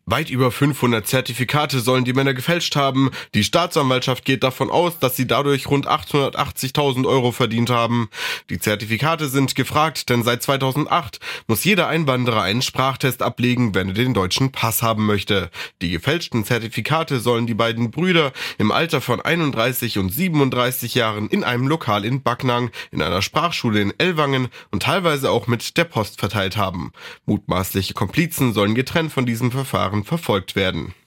Weit über 500 Zertifikate sollen die Männer gefälscht haben. Die Staatsanwaltschaft geht davon aus, dass sie dadurch rund 880.000 Euro verdient haben. Die Zertifikate sind gefragt, denn seit 2008 muss jeder Einwanderer einen Sprachtest ablegen, wenn er den deutschen Pass haben möchte. Die gefälschten Zertifikate sollen die beiden Brüder im Alter von 31 und 37 Jahren in einem Lokal in Backnang, in einer Sprachschule in Ellwangen und teilweise auch mit der Post verteilt haben. Mutmaßliche Komplizen sollen getrennt von diesem Verfahren verfolgt werden.